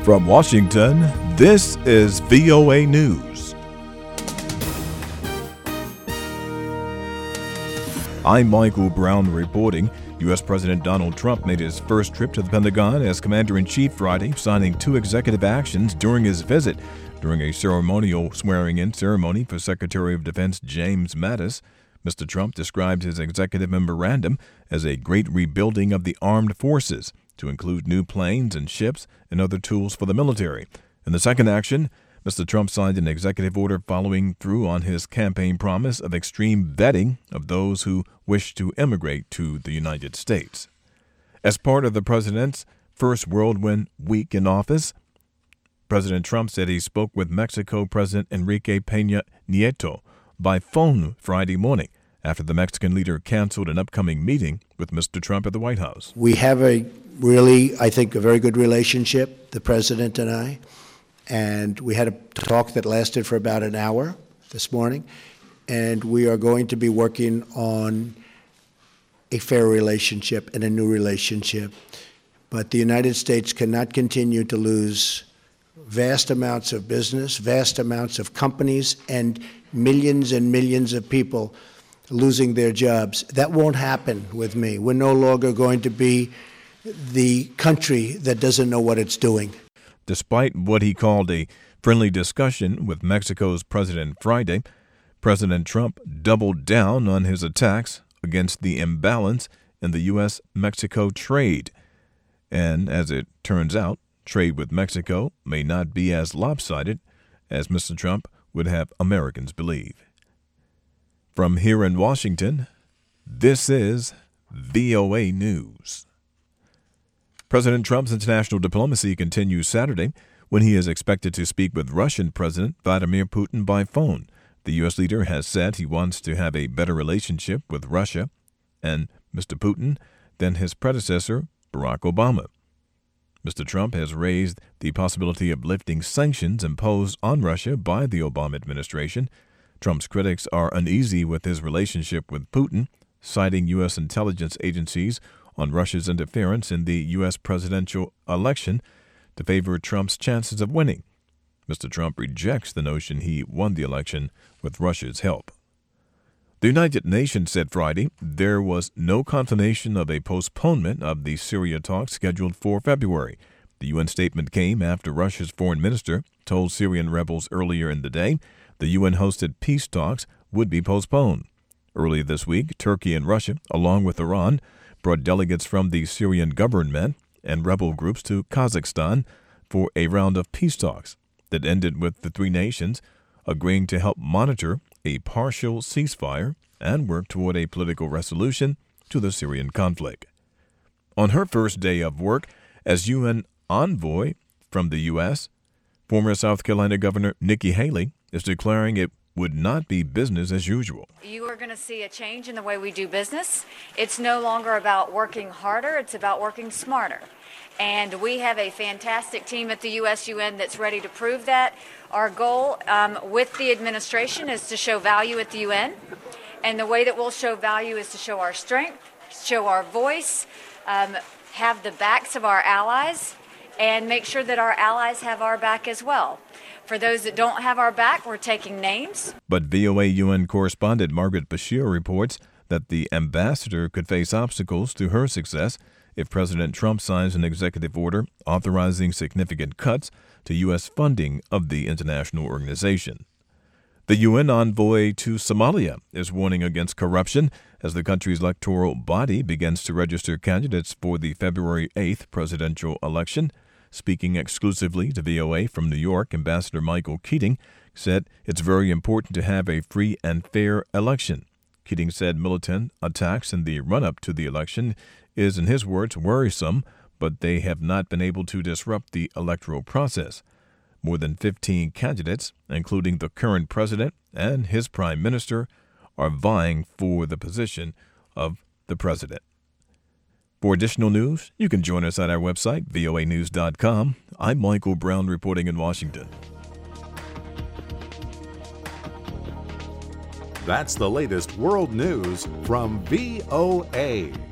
From Washington, this is VOA News. I'm Michael Brown reporting. U.S. President Donald Trump made his first trip to the Pentagon as Commander-in-Chief Friday, signing 2 executive actions during his visit. During a ceremonial swearing-in ceremony for Secretary of Defense James Mattis, Mr. Trump described his executive memorandum as a great rebuilding of the armed forces, to include new planes and ships and other tools for the military. In the second action, Mr. Trump signed an executive order following through on his campaign promise of extreme vetting of those who wish to immigrate to the United States. As part of the president's first whirlwind week in office, President Trump said he spoke with Mexico President Enrique Peña Nieto by phone Friday morning after the Mexican leader canceled an upcoming meeting with Mr. Trump at the White House. We have a very good relationship, the president and I, and we had a talk that lasted for about an hour this morning, and we are going to be working on a fair relationship and a new relationship. But the United States cannot continue to lose vast amounts of business, vast amounts of companies, and millions of people losing their jobs. That won't happen with me. We're no longer going to be the country that doesn't know what it's doing. Despite what he called a friendly discussion with Mexico's President Friday, President Trump doubled down on his attacks against the imbalance in the U.S.-Mexico trade. And as it turns out, trade with Mexico may not be as lopsided as Mr. Trump would have Americans believe. From here in Washington, this is VOA News. President Trump's international diplomacy continues Saturday when he is expected to speak with Russian President Vladimir Putin by phone. The U.S. leader has said he wants to have a better relationship with Russia and Mr. Putin than his predecessor, Barack Obama. Mr. Trump has raised the possibility of lifting sanctions imposed on Russia by the Obama administration. Trump's critics are uneasy with his relationship with Putin, citing U.S. intelligence agencies on Russia's interference in the U.S. presidential election to favor Trump's chances of winning. Mr. Trump rejects the notion he won the election with Russia's help. The United Nations said Friday there was no confirmation of a postponement of the Syria talks scheduled for February. The UN statement came after Russia's foreign minister told Syrian rebels earlier in the day the UN-hosted peace talks would be postponed. Earlier this week, Turkey and Russia, along with Iran, brought delegates from the Syrian government and rebel groups to Kazakhstan for a round of peace talks that ended with the 3 nations agreeing to help monitor a partial ceasefire and work toward a political resolution to the Syrian conflict. On her first day of work as UN envoy from the U.S., former South Carolina Governor Nikki Haley is declaring it would not be business as usual. You are going to see a change in the way we do business. It's no longer about working harder, it's about working smarter. And we have a fantastic team at the UN that's ready to prove that. Our goal with the administration is to show value at the UN. And the way that we'll show value is to show our strength, show our voice, have the backs of our allies, and make sure that our allies have our back as well. For those that don't have our back, we're taking names. But VOA UN correspondent Margaret Bashir reports that the ambassador could face obstacles to her success if President Trump signs an executive order authorizing significant cuts to U.S. funding of the international organization. The UN envoy to Somalia is warning against corruption as the country's electoral body begins to register candidates for the February 8th presidential election. Speaking exclusively to VOA from New York, Ambassador Michael Keating said it's very important to have a free and fair election. Keating said militant attacks in the run-up to the election is, in his words, worrisome, but they have not been able to disrupt the electoral process. More than 15 candidates, including the current president and his prime minister, are vying for the position of the president. For additional news, you can join us at our website, voanews.com. I'm Michael Brown reporting in Washington. That's the latest world news from VOA.